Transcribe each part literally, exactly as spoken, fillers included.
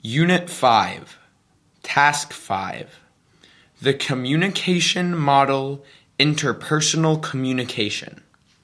Unit five, Task five, The Communication Model, Interpersonal Communication.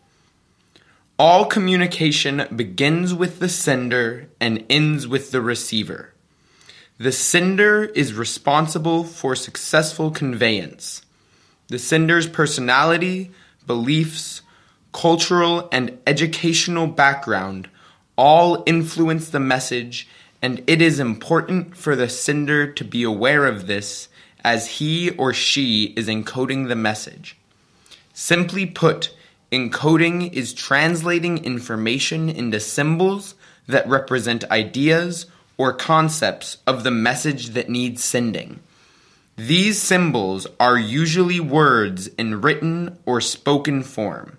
All communication begins with the sender and ends with the receiver. The sender is responsible for successful conveyance. The sender's personality, beliefs, cultural and educational background all influence the message, and it is important for the sender to be aware of this as he or she is encoding the message. Simply put, encoding is translating information into symbols that represent ideas or concepts of the message that needs sending. These symbols are usually words in written or spoken form.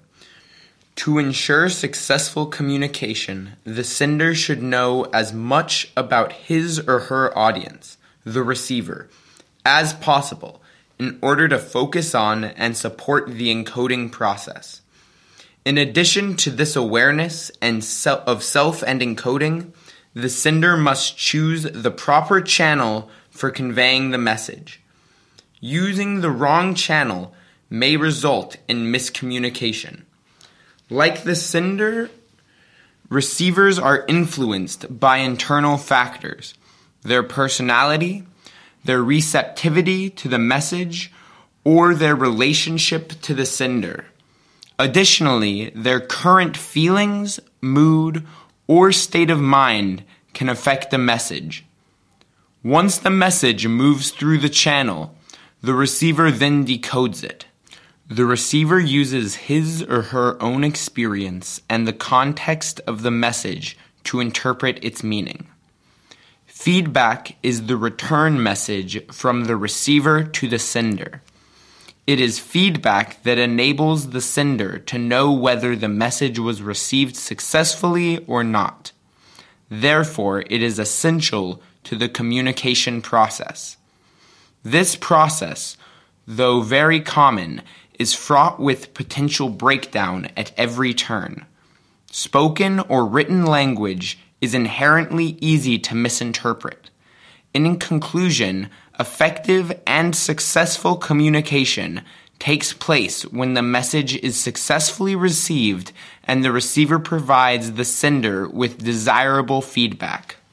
To ensure successful communication, the sender should know as much about his or her audience, the receiver, as possible in order to focus on and support the encoding process. In addition to this awareness and se- of self and encoding, the sender must choose the proper channel for conveying the message. Using the wrong channel may result in miscommunication. Like the sender, receivers are influenced by internal factors, their personality, their receptivity to the message, or their relationship to the sender. Additionally, their current feelings, mood, or state of mind can affect the message. Once the message moves through the channel, the receiver then decodes it. The receiver uses his or her own experience and the context of the message to interpret its meaning. Feedback is the return message from the receiver to the sender. It is feedback that enables the sender to know whether the message was received successfully or not. Therefore, it is essential to the communication process. This process, though very common, is fraught with potential breakdown at every turn. Spoken or written language is inherently easy to misinterpret. In conclusion, effective and successful communication takes place when the message is successfully received and the receiver provides the sender with desirable feedback.